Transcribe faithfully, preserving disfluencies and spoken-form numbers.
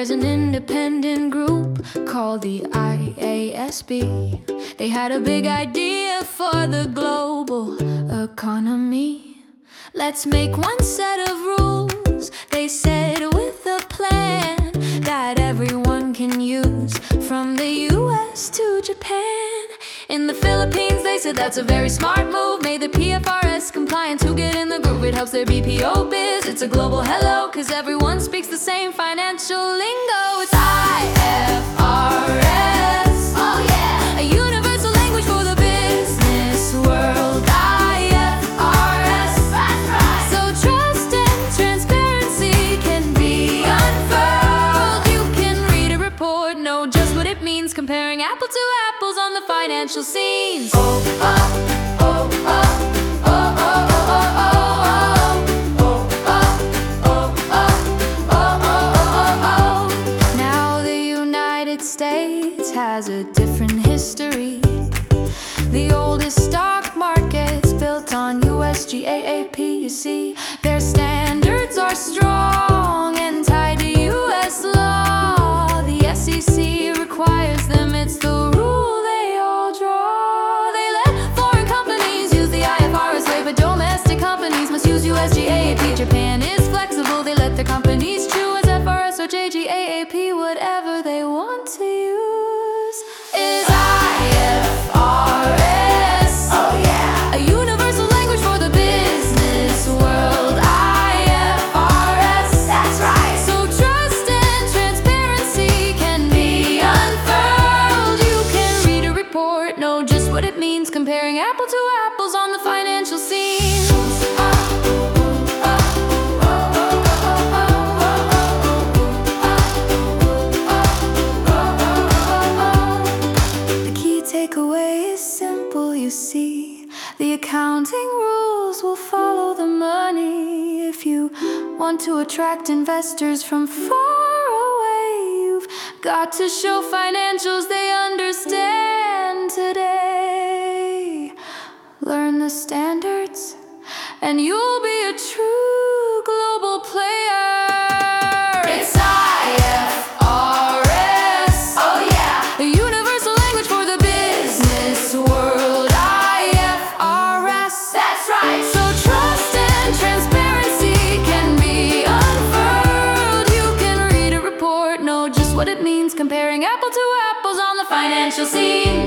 There's an independent group called the I A S B. They had a big idea for the global economy. Let's make one set of rules, they said, with a plan that everyone can use, from the U S to Japan. In the Philippines, they said that's a very smart move. Made the P F R S compliant to get in the group. It helps their B P O biz. It's a global hello, cause everyone speaks the same financial lingo. It's I F R S. Oh yeah, a universal language for the business world. I F R S. That's right. So trust and transparency can be unfurled. You can read a report, know just what it means, comparing apple to apples on the financial scenes. Oh, oh, oh, oh, oh, oh, oh, oh, oh. States has a different history. The oldest stock market's built on U S GAAP. You see, their standards are strong and tied to U S law. The S E C requires them, it's the rule they all draw. They let foreign companies use the I F R S way, but domestic companies must use U S GAAP. Japan is flexible, they let their companies choose F R S or J GAAP, whatever they want to use is I F R S. Oh yeah, a universal language for the business world. I F R S. That's right. So trust and transparency can be unfurled. You can read a report, know just what it means, comparing apple to apples on the financial scene. Takeaway is simple, you see. The accounting rules will follow the money. If you want to attract investors from far away, you've got to show financials they understand today. Learn the standards, and you'll be a true global player. It's I F R S. Oh yeah, a universal language for the business world. I F R S. That's right. So trust and transparency can be unfurled. You can read a report, know just what it means, comparing apple to apples on the financial scene.